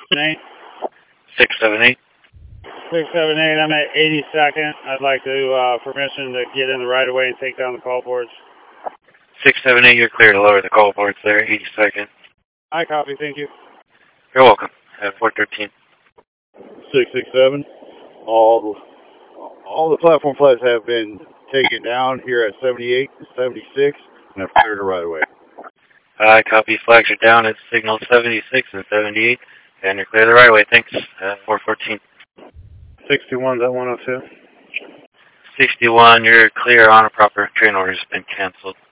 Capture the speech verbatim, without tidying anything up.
Eight. six seven eight. six seven eight, I'm at eighty-second. I'd like to, uh, permission to get in the right of way and take down the call boards. six seven eight, you're clear to lower the call boards there, eighty-second. I copy, thank you. You're welcome. At four thirteen. six six seven. All, all the platform flags have been taken down here at seventy-eight, seventy-six, and I've cleared the right of way. I copy. Flags are down at signal seventy-six and seventy-eight, and you're clear the right way. Thanks. At four fourteen. sixty-one's at one oh two. sixty-one, you're clear on a proper train order has been canceled.